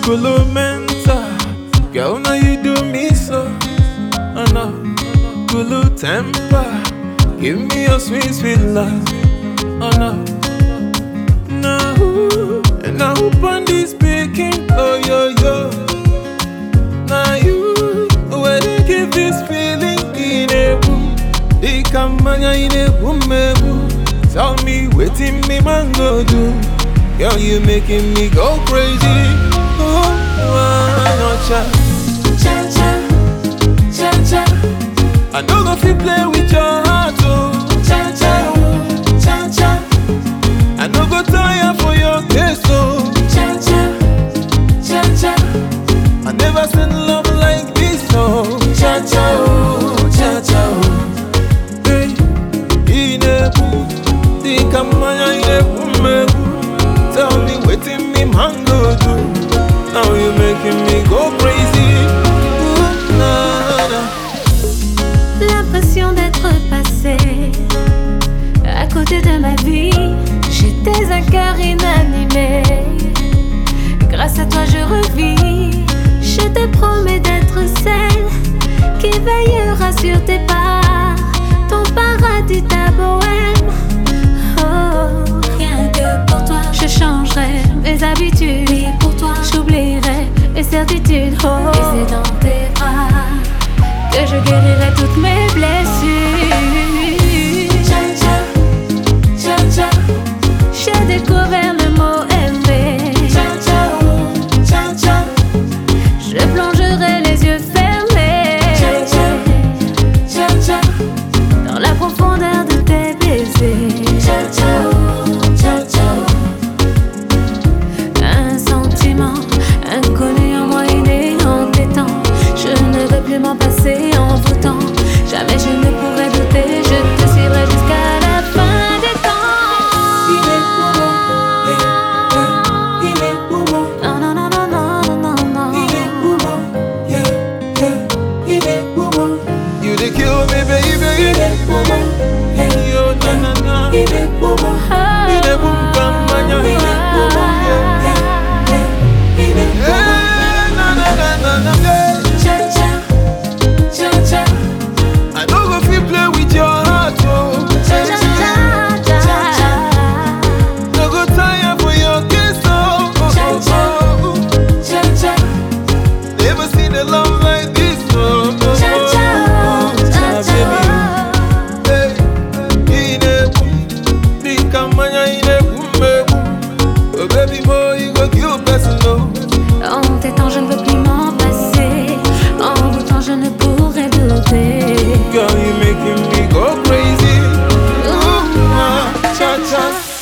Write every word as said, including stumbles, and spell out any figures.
Kulumenta, girl, now you do me so. Oh no, Kulu temper, give me your sweet, sweet love. Oh no, no, and now who on this speaking? Oh yo yo, now you, where they give this feeling in a boom, they come in a boom, boom. Tell me, waiting me man go do. Girl, you making me go crazy. Oh, oh, cha, Cha cha, cha cha. I know if you play with your heart, oh. Cha cha, cha cha. I know go tire for your case, oh. Cha cha, cha cha. I never seen love like this, oh. Cha cha, oh, cha cha, oh. Hey, in a boom, think I'm in a boom. Tell me, waiting me man go do. Now you making me go crazy. Ooh, nah, nah. L'impression d'être passé à côté de ma vie. J'étais un cœur inanimé. Grâce à toi je revis. Je te promets d'être celle qui veillera sur tes pas. Ton paradis, ta bohème. Oh, rien que pour toi je changerai mes habitudes. Et pour toi j'oublierai les certitudes. Oh, et c'est dans tes bras que je guérirai toutes mes blessures. Cha cha, cha cha. J'ai découvert le mot aimer. Cha cha, oh, cha cha. Je plongerai les yeux fermés. Cha cha, cha cha. Dans la profondeur de tes baisers. Cha cha, oh, cha cha. Un sentiment inconnu en moi, inné en tes temps. Je ne veux plus m'en passer en votant. Jamais je ne pourrai douter. Je te suivrai jusqu'à la fin des temps. Il est pour moi, yeah, yeah. Il est pour moi, Non, non, non, non, non, non, non. il est pour moi, yeah, yeah. Il est pour moi. You the kill me, baby. Il est pour moi, yeah. Yo, na na na. Il est pour moi. Il est pour moi, il est pour moi, yeah, yeah. Il est pour moi, na na na na na. Cha cha, cha cha. I know if you play with your heart, oh. Cha cha, cha cha. No go tire for your kiss, oh. Oh, oh, oh. Cha cha, Never seen a love like this, oh. Oh, cha cha, oh, cha cha. Hey, in a boom, think I'm in a boom, boom. Oh, baby boy, you go kill person, oh. En tes temps je ne veux plus m'en passer. En vos temps je ne pourrai douter. Girl, you making me go crazy. Ooh, ah, cha cha.